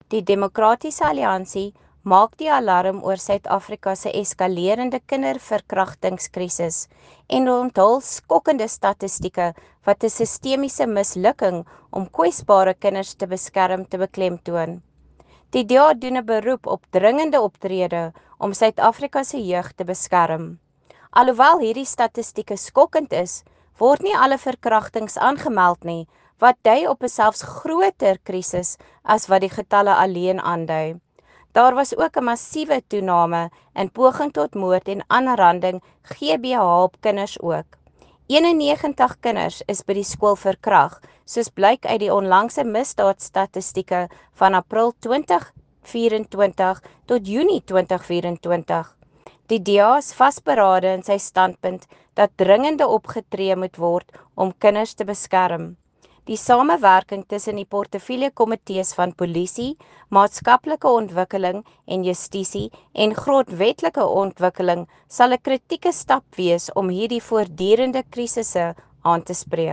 Die Demokratiese Alliansie maak die alarm oor Suid-Afrika se eskalerende kinderverkragtingskrisis en onthul skokkende statistieke wat 'n sistemiese mislukking om kwesbare kinders te beskerm te beklemtoon. Die DA doen 'n beroep op dringende optrede om Suid-Afrika se jeug te beskerm. Alhoewel hierdie statistieke skokkend is, word nie alle verkrachtings aangemeld nie, wat dui op 'n selfs groter krisis as wat die getalle alleen aandui. Daar was ook 'n massiewe toename in poging tot moord en aanranding GBH op kinders ook. 91 kinders is by die skool verkrag, soos blyk uit die onlangse misdaadstatistieke van April 2024 tot Junie 2024. Die DA is vasberade in sy standpunt dat dringende opgetree moet word om kinders te beskerm. Die samewerking tussen die portefeuljekomitees van polisie, maatskaplike ontwikkeling en justisie en grondwetlike ontwikkeling sal 'n kritieke stap wees om hierdie voortdurende krisisse aan te spreek.